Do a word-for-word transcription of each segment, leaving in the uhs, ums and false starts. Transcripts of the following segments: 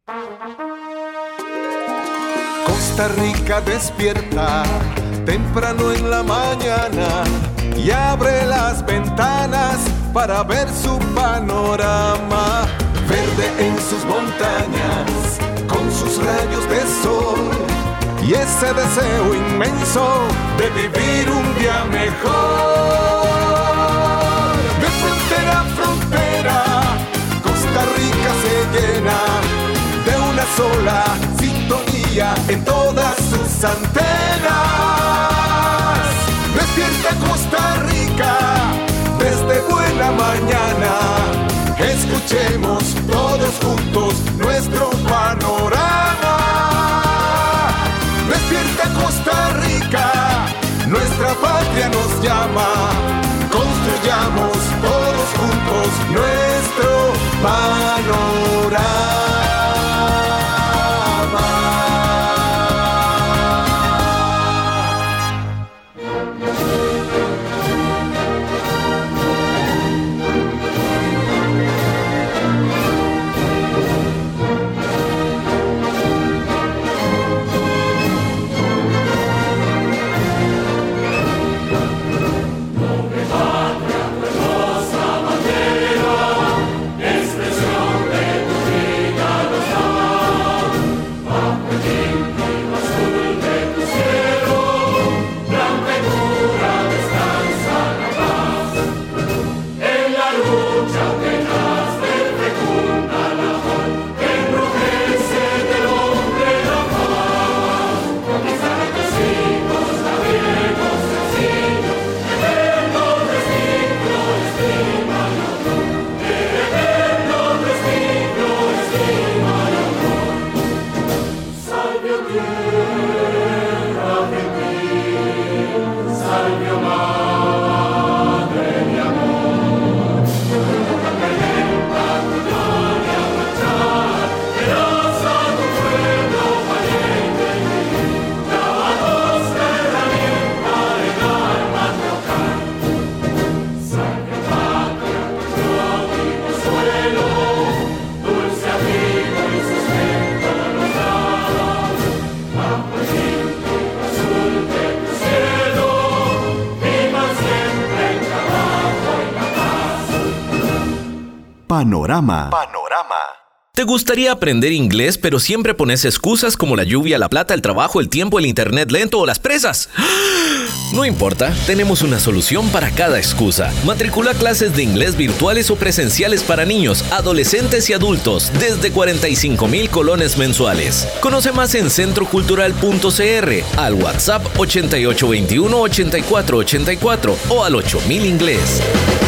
Costa Rica despierta temprano en la mañana y abre las ventanas para ver su panorama. Verde en sus montañas, con sus rayos de sol y ese deseo inmenso de vivir un día mejor. De frontera a frontera, Costa Rica se llena de una sola sintonía en todas sus antenas. Despierta Costa Rica desde buena mañana. Escuchemos todos juntos nuestro panorama. Despierta Costa Rica, nuestra patria nos llama. Construyamos todos juntos nuestro panorama. Panorama. Panorama. ¿Te gustaría aprender inglés, pero siempre pones excusas como la lluvia, la plata, el trabajo, el tiempo, el internet lento o las presas? No importa, tenemos una solución para cada excusa. Matricula clases de inglés virtuales o presenciales para niños, adolescentes y adultos desde cuarenta y cinco mil colones mensuales. Conoce más en centro cultural punto c r, al WhatsApp ochenta y ocho veintiuno ochenta y cuatro ochenta y cuatro o al ocho mil inglés.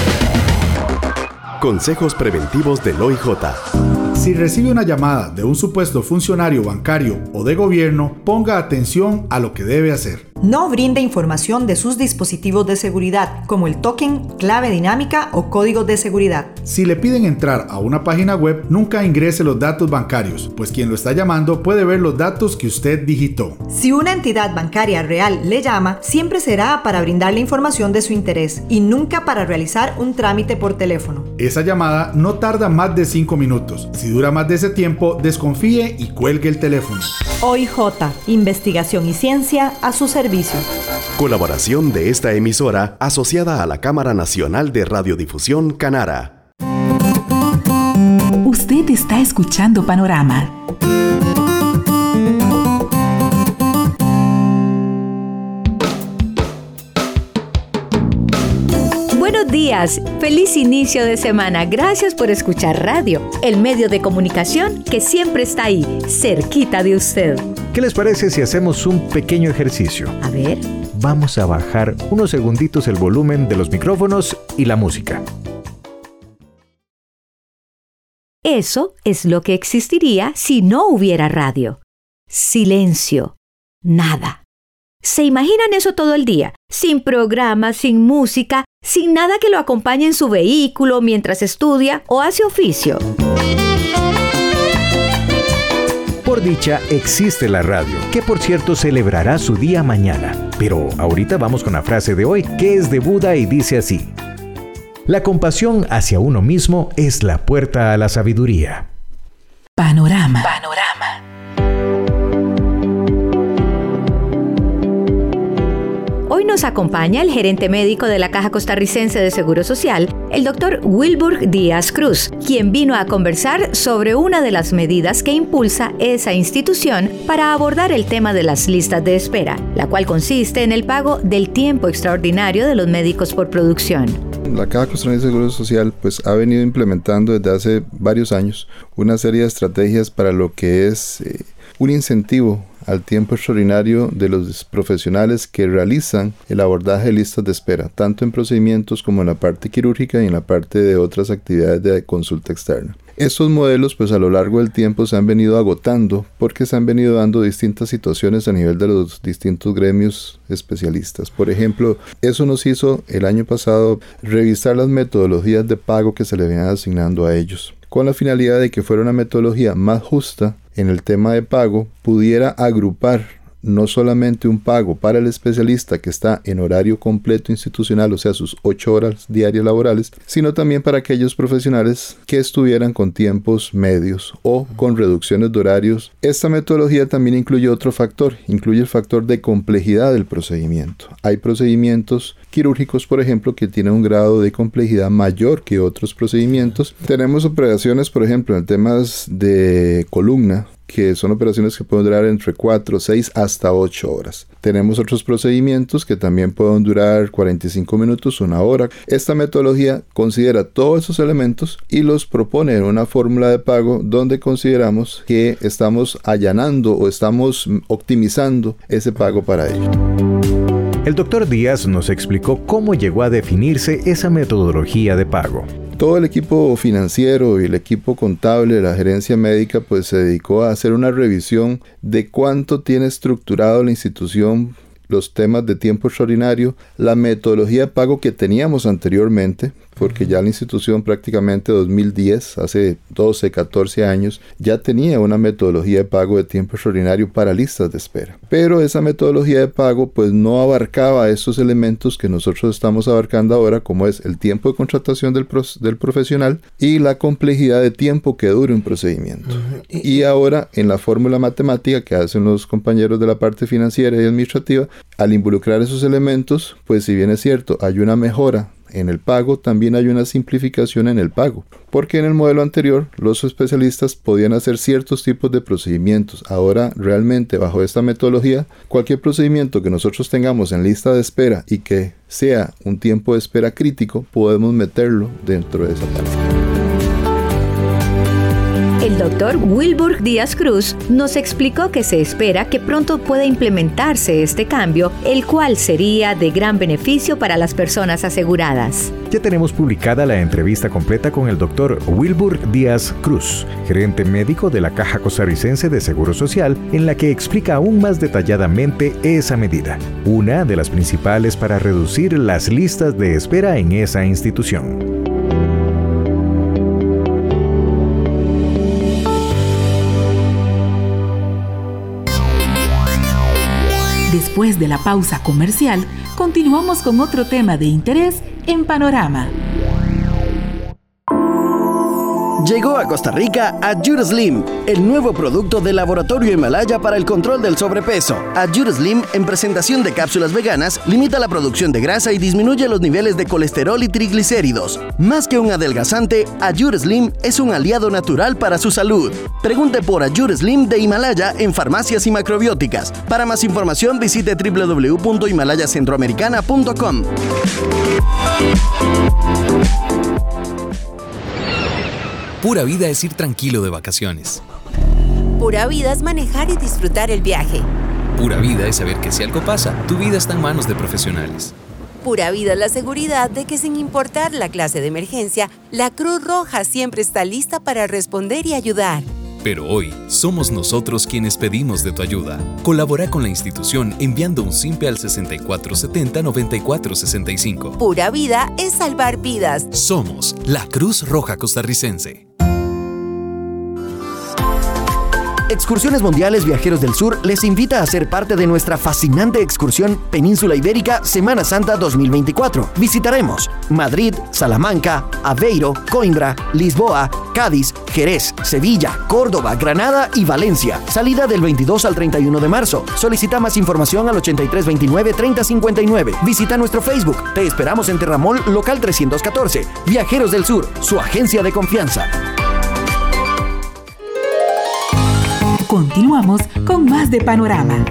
Consejos preventivos del O I J. Si recibe una llamada de un supuesto funcionario bancario o de gobierno, ponga atención a lo que debe hacer. No brinde información de sus dispositivos de seguridad, como el token, clave dinámica o código de seguridad. Si le piden entrar a una página web, nunca ingrese los datos bancarios, pues quien lo está llamando puede ver los datos que usted digitó. Si una entidad bancaria real le llama, siempre será para brindarle información de su interés y nunca para realizar un trámite por teléfono. Esa llamada no tarda más de cinco minutos. Si dura más de ese tiempo, desconfíe y cuelgue el teléfono. O I J, investigación y ciencia a su servicio. Colaboración de esta emisora asociada a la Cámara Nacional de Radiodifusión Canara. Usted está escuchando Panorama. Buenos días, feliz inicio de semana. Gracias por escuchar radio, el medio de comunicación que siempre está ahí, cerquita de usted. ¿Qué les parece si hacemos un pequeño ejercicio? A ver. Vamos a bajar unos segunditos el volumen de los micrófonos y la música. Eso es lo que existiría si no hubiera radio. Silencio. Nada. ¿Se imaginan eso todo el día? Sin programa, sin música, sin nada que lo acompañe en su vehículo mientras estudia o hace oficio. Por dicha, existe la radio, que por cierto celebrará su día mañana. Pero ahorita vamos con la frase de hoy, que es de Buda y dice así: la compasión hacia uno mismo es la puerta a la sabiduría. Panorama. Panorama. Hoy nos acompaña el gerente médico de la Caja Costarricense de Seguro Social, el doctor Wilbur Díaz Cruz, quien vino a conversar sobre una de las medidas que impulsa esa institución para abordar el tema de las listas de espera, la cual consiste en el pago del tiempo extraordinario de los médicos por producción. La Caja Costarricense de Seguro Social pues, ha venido implementando desde hace varios años una serie de estrategias para lo que es eh, un incentivo al tiempo extraordinario de los profesionales que realizan el abordaje de listas de espera, tanto en procedimientos como en la parte quirúrgica y en la parte de otras actividades de consulta externa. Estos modelos pues a lo largo del tiempo se han venido agotando porque se han venido dando distintas situaciones a nivel de los distintos gremios especialistas. Por ejemplo, eso nos hizo el año pasado revisar las metodologías de pago que se le venían asignando a ellos, con la finalidad de que fuera una metodología más justa en el tema de pago, pudiera agrupar no solamente un pago para el especialista que está en horario completo institucional, o sea, sus ocho horas diarias laborales, sino también para aquellos profesionales que estuvieran con tiempos medios o con reducciones de horarios. Esta metodología también incluye otro factor, incluye el factor de complejidad del procedimiento. Hay procedimientos quirúrgicos, por ejemplo, que tienen un grado de complejidad mayor que otros procedimientos. Tenemos operaciones, por ejemplo, en temas de columna, que son operaciones que pueden durar entre cuatro, seis hasta ocho horas. Tenemos otros procedimientos que también pueden durar cuarenta y cinco minutos, una hora. Esta metodología considera todos esos elementos y los propone en una fórmula de pago donde consideramos que estamos allanando o estamos optimizando ese pago para ello. El doctor Díaz nos explicó cómo llegó a definirse esa metodología de pago. Todo el equipo financiero y el equipo contable de la gerencia médica pues se dedicó a hacer una revisión de cuánto tiene estructurado la institución los temas de tiempo extraordinario, la metodología de pago que teníamos anteriormente, porque ya la institución prácticamente dos mil diez, hace doce, catorce años, ya tenía una metodología de pago de tiempo extraordinario para listas de espera. Pero esa metodología de pago pues no abarcaba estos elementos que nosotros estamos abarcando ahora, como es el tiempo de contratación del, pro- del profesional y la complejidad de tiempo que dure un procedimiento. Uh-huh. Y ahora en la fórmula matemática que hacen los compañeros de la parte financiera y administrativa, al involucrar esos elementos, pues si bien es cierto, hay una mejora en el pago, también hay una simplificación en el pago, porque en el modelo anterior los especialistas podían hacer ciertos tipos de procedimientos. Ahora realmente bajo esta metodología, cualquier procedimiento que nosotros tengamos en lista de espera y que sea un tiempo de espera crítico, podemos meterlo dentro de esa parte. El doctor Wilbur Díaz Cruz nos explicó que se espera que pronto pueda implementarse este cambio, el cual sería de gran beneficio para las personas aseguradas. Ya tenemos publicada la entrevista completa con el doctor Wilbur Díaz Cruz, gerente médico de la Caja Costarricense de Seguro Social, en la que explica aún más detalladamente esa medida, una de las principales para reducir las listas de espera en esa institución. Después de la pausa comercial, continuamos con otro tema de interés en Panorama. Llegó a Costa Rica Adjure Slim, el nuevo producto del Laboratorio Himalaya para el control del sobrepeso. Adjure Slim, en presentación de cápsulas veganas, limita la producción de grasa y disminuye los niveles de colesterol y triglicéridos. Más que un adelgazante, Adjure Slim es un aliado natural para su salud. Pregunte por Adjure Slim de Himalaya en farmacias y macrobióticas. Para más información, visite doble u doble u doble u punto himalaya centroamericana punto com. Pura vida es ir tranquilo de vacaciones. Pura vida es manejar y disfrutar el viaje. Pura vida es saber que si algo pasa, tu vida está en manos de profesionales. Pura vida es la seguridad de que sin importar la clase de emergencia, la Cruz Roja siempre está lista para responder y ayudar. Pero hoy, somos nosotros quienes pedimos de tu ayuda. Colabora con la institución enviando un simpe al sesenta y cuatro setenta noventa y cuatro sesenta y cinco. Pura vida es salvar vidas. Somos la Cruz Roja Costarricense. Excursiones Mundiales Viajeros del Sur les invita a ser parte de nuestra fascinante excursión Península Ibérica Semana Santa dos mil veinticuatro. Visitaremos Madrid, Salamanca, Aveiro, Coimbra, Lisboa, Cádiz, Jerez, Sevilla, Córdoba, Granada y Valencia. Salida del veintidós al treinta y uno de marzo. Solicita más información al ochenta y tres veintinueve treinta cincuenta y nueve. Visita nuestro Facebook. Te esperamos en Terramol, local trescientos catorce. Viajeros del Sur, su agencia de confianza. Continuamos con más de Panorama.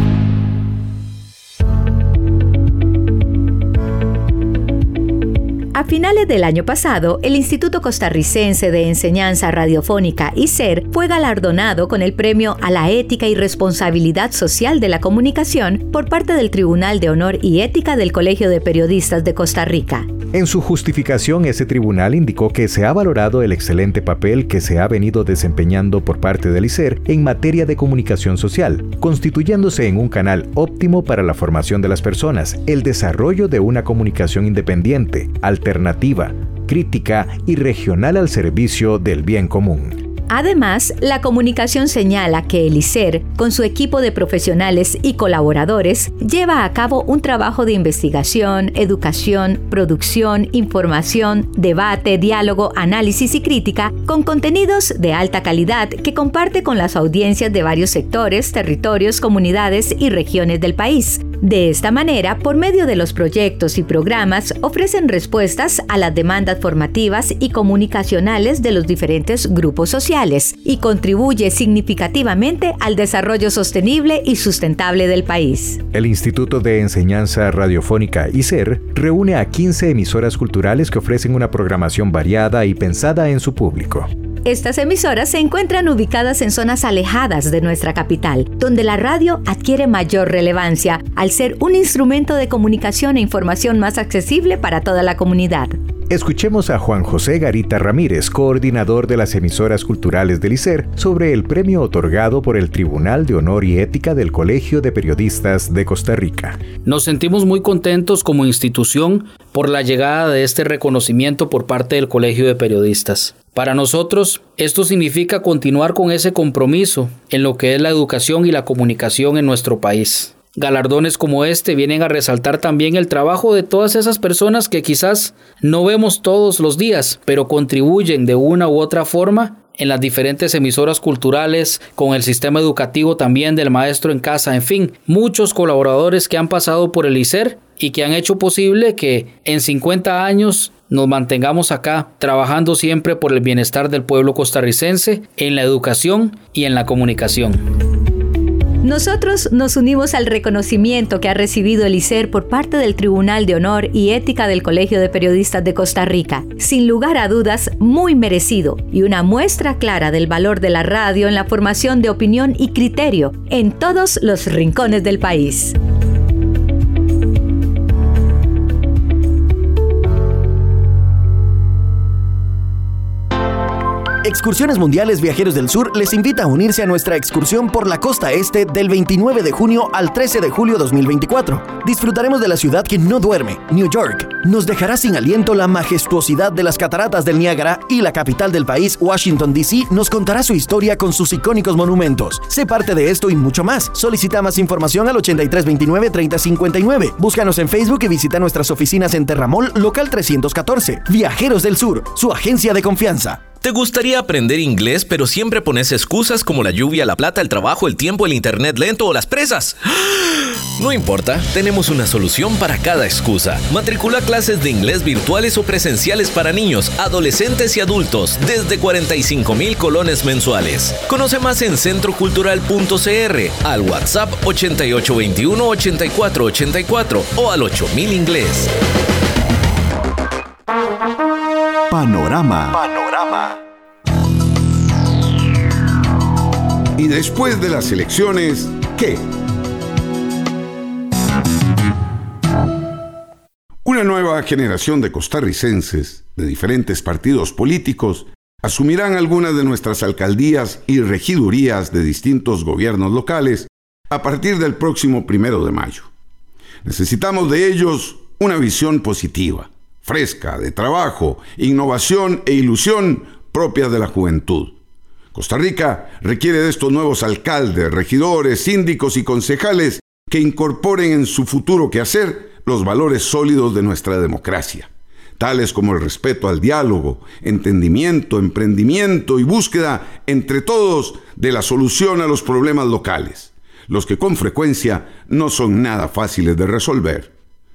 A finales del año pasado, el Instituto Costarricense de Enseñanza Radiofónica, I C E R, fue galardonado con el Premio a la Ética y Responsabilidad Social de la Comunicación por parte del Tribunal de Honor y Ética del Colegio de Periodistas de Costa Rica. En su justificación, ese tribunal indicó que se ha valorado el excelente papel que se ha venido desempeñando por parte del I C E R en materia de comunicación social, constituyéndose en un canal óptimo para la formación de las personas, el desarrollo de una comunicación independiente, alternativa, crítica y regional al servicio del bien común. Además, la comunicación señala que el I C E R, con su equipo de profesionales y colaboradores, lleva a cabo un trabajo de investigación, educación, producción, información, debate, diálogo, análisis y crítica con contenidos de alta calidad que comparte con las audiencias de varios sectores, territorios, comunidades y regiones del país. De esta manera, por medio de los proyectos y programas, ofrecen respuestas a las demandas formativas y comunicacionales de los diferentes grupos sociales y contribuye significativamente al desarrollo sostenible y sustentable del país. El Instituto de Enseñanza Radiofónica I C E R reúne a quince emisoras culturales que ofrecen una programación variada y pensada en su público. Estas emisoras se encuentran ubicadas en zonas alejadas de nuestra capital, donde la radio adquiere mayor relevancia al ser un instrumento de comunicación e información más accesible para toda la comunidad. Escuchemos a Juan José Garita Ramírez, coordinador de las emisoras culturales del I C E R, sobre el premio otorgado por el Tribunal de Honor y Ética del Colegio de Periodistas de Costa Rica. Nos sentimos muy contentos como institución por la llegada de este reconocimiento por parte del Colegio de Periodistas. Para nosotros, esto significa continuar con ese compromiso en lo que es la educación y la comunicación en nuestro país. Galardones como este vienen a resaltar también el trabajo de todas esas personas que quizás no vemos todos los días, pero contribuyen de una u otra forma en las diferentes emisoras culturales, con el sistema educativo también del maestro en casa, en fin, muchos colaboradores que han pasado por el I C E R y que han hecho posible que en cincuenta años nos mantengamos acá trabajando siempre por el bienestar del pueblo costarricense, en la educación y en la comunicación. Nosotros nos unimos al reconocimiento que ha recibido el I C E R por parte del Tribunal de Honor y Ética del Colegio de Periodistas de Costa Rica. Sin lugar a dudas, muy merecido y una muestra clara del valor de la radio en la formación de opinión y criterio en todos los rincones del país. Excursiones Mundiales Viajeros del Sur les invita a unirse a nuestra excursión por la costa este del veintinueve de junio al trece de julio dos mil veinticuatro. Disfrutaremos de la ciudad que no duerme, New York. Nos dejará sin aliento la majestuosidad de las cataratas del Niágara y la capital del país, Washington D C, nos contará su historia con sus icónicos monumentos. Sé parte de esto y mucho más. Solicita más información al ochenta y tres veintinueve treinta cincuenta y nueve. Búscanos en Facebook y visita nuestras oficinas en Terramol, local trescientos catorce. Viajeros del Sur, su agencia de confianza. ¿Te gustaría aprender inglés, pero siempre pones excusas como la lluvia, la plata, el trabajo, el tiempo, el internet lento o las presas? No importa, tenemos una solución para cada excusa. Matricula clases de inglés virtuales o presenciales para niños, adolescentes y adultos desde cuarenta y cinco mil colones mensuales. Conoce más en centro cultural punto c r, al WhatsApp ochenta y ocho veintiuno ochenta y cuatro ochenta y cuatro o al ocho mil inglés. Panorama. Panorama. Y después de las elecciones, ¿qué? Una nueva generación de costarricenses de diferentes partidos políticos asumirán algunas de nuestras alcaldías y regidurías de distintos gobiernos locales a partir del próximo primero de mayo. Necesitamos de ellos una visión positiva, fresca, de trabajo, innovación e ilusión propia de la juventud. Costa Rica requiere de estos nuevos alcaldes, regidores, síndicos y concejales que incorporen en su futuro quehacer los valores sólidos de nuestra democracia, tales como el respeto al diálogo, entendimiento, emprendimiento y búsqueda entre todos de la solución a los problemas locales, los que con frecuencia no son nada fáciles de resolver.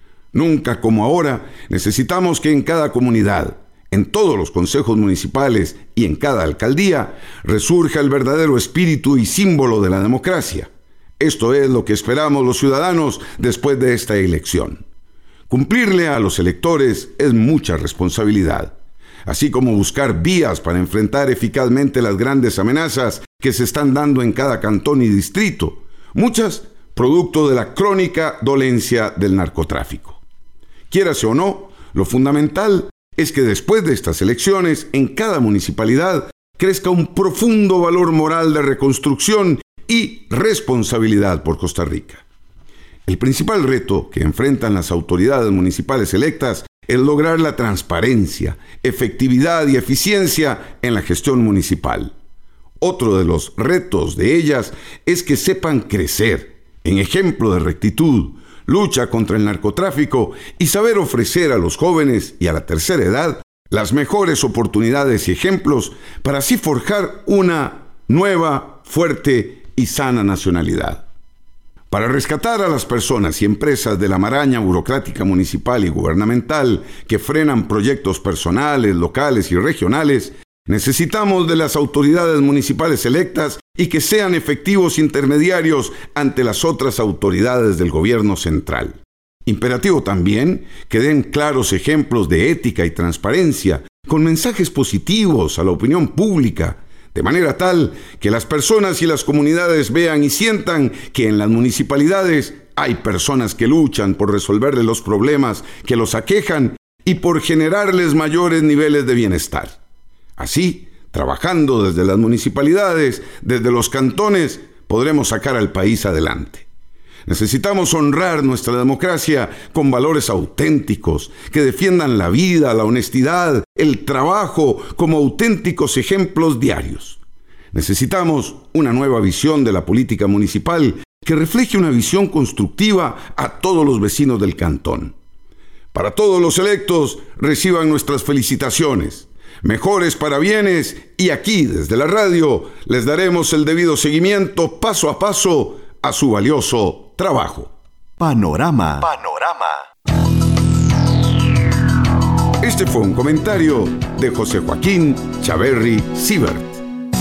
Nunca como ahora necesitamos que en cada comunidad, en todos los consejos municipales y en cada alcaldía, resurja el verdadero espíritu y símbolo de la democracia. Esto es lo que esperamos los ciudadanos después de esta elección. Cumplirle a los electores es mucha responsabilidad, así como buscar vías para enfrentar eficazmente las grandes amenazas que se están dando en cada cantón y distrito, muchas producto de la crónica dolencia del narcotráfico. Quiérase o no, lo fundamental es que después de estas elecciones, en cada municipalidad, crezca un profundo valor moral de reconstrucción y responsabilidad por Costa Rica. El principal reto que enfrentan las autoridades municipales electas es lograr la transparencia, efectividad y eficiencia en la gestión municipal. Otro de los retos de ellas es que sepan crecer en ejemplo de rectitud, lucha contra el narcotráfico y saber ofrecer a los jóvenes y a la tercera edad las mejores oportunidades y ejemplos para así forjar una nueva, fuerte y sana nacionalidad. Para rescatar a las personas y empresas de la maraña burocrática municipal y gubernamental que frenan proyectos personales, locales y regionales, necesitamos de las autoridades municipales electas y que sean efectivos intermediarios ante las otras autoridades del gobierno central. Imperativo también que den claros ejemplos de ética y transparencia, con mensajes positivos a la opinión pública, de manera tal que las personas y las comunidades vean y sientan que en las municipalidades hay personas que luchan por resolverles los problemas que los aquejan y por generarles mayores niveles de bienestar. Así, trabajando desde las municipalidades, desde los cantones, podremos sacar al país adelante. Necesitamos honrar nuestra democracia con valores auténticos, que defiendan la vida, la honestidad, el trabajo como auténticos ejemplos diarios. Necesitamos una nueva visión de la política municipal que refleje una visión constructiva a todos los vecinos del cantón. Para todos los electos, reciban nuestras felicitaciones. Mejores parabienes y aquí, desde la radio, les daremos el debido seguimiento paso a paso a su valioso trabajo. Panorama. Panorama. Este fue un comentario de José Joaquín Chaverri Siebert.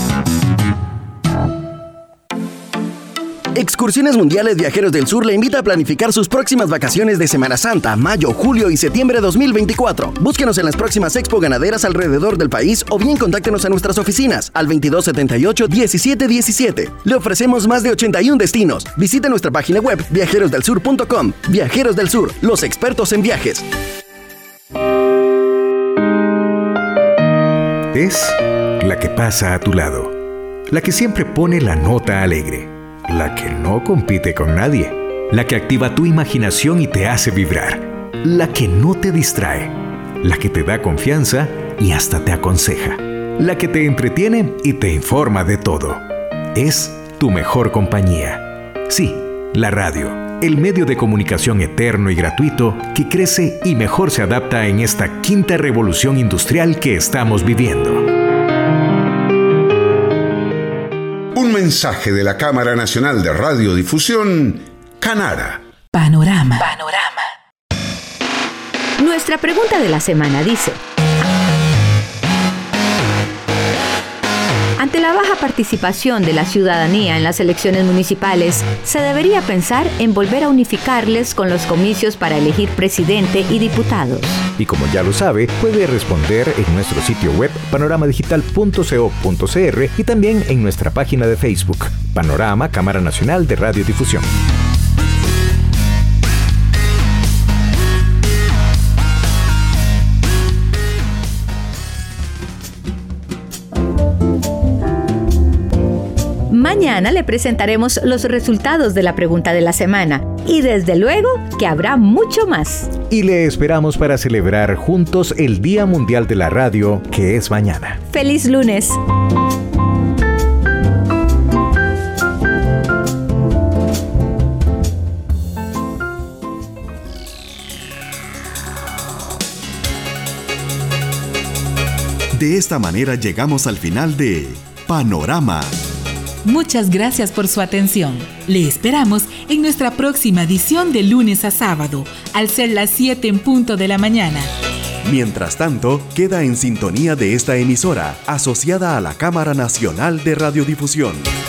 Excursiones Mundiales Viajeros del Sur le invita a planificar sus próximas vacaciones de Semana Santa, mayo, julio y septiembre de dos mil veinticuatro. Búsquenos en las próximas expo ganaderas alrededor del país o bien contáctenos a nuestras oficinas al veintidós setenta y ocho diecisiete diecisiete. Le ofrecemos más de ochenta y uno destinos. Visite nuestra página web viajeros del sur punto com. Viajeros del Sur, los expertos en viajes. Es la que pasa a tu lado, la que siempre pone la nota alegre, la que no compite con nadie, la que activa tu imaginación y te hace vibrar, la que no te distrae, la que te da confianza y hasta te aconseja, la que te entretiene y te informa de todo. Es tu mejor compañía. Sí, la radio, el medio de comunicación eterno y gratuito que crece y mejor se adapta en esta quinta revolución industrial que estamos viviendo. Un mensaje de la Cámara Nacional de Radiodifusión, Canara. Panorama. Panorama. Nuestra pregunta de la semana dice: ante la baja participación de la ciudadanía en las elecciones municipales, ¿se debería pensar en volver a unificarles con los comicios para elegir presidente y diputados? Y como ya lo sabe, puede responder en nuestro sitio web panorama digital punto co punto cr y también en nuestra página de Facebook, Panorama Cámara Nacional de Radiodifusión. Mañana le presentaremos los resultados de la pregunta de la semana y desde luego que habrá mucho más. Y le esperamos para celebrar juntos el Día Mundial de la Radio, que es mañana. ¡Feliz lunes! De esta manera llegamos al final de Panorama. Muchas gracias por su atención. Le esperamos en nuestra próxima edición de lunes a sábado, al ser las siete en punto de la mañana. Mientras tanto, queda en sintonía de esta emisora, asociada a la Cámara Nacional de Radiodifusión.